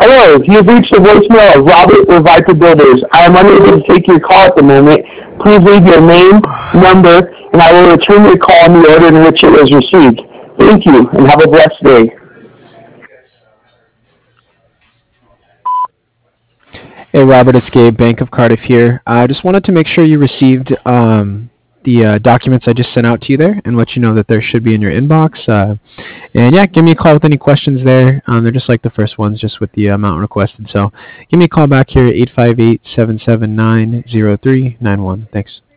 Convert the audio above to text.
Hello, you've reached the voicemail of Robert with Viper Builders. I am unable to take your call at the moment. Please leave your name, number, and I will return your call in the order in which it was received. Thank you, and have a blessed day. Hey, Robert, it's Gabe, Bank of Cardiff here. I just wanted to make sure you received the documents I just sent out to you there and let you know that there should be in your inbox. And yeah, give me a call with any questions there. They're just like the first ones, just with the amount requested. So give me a call back here at 858-779-0391. Thanks.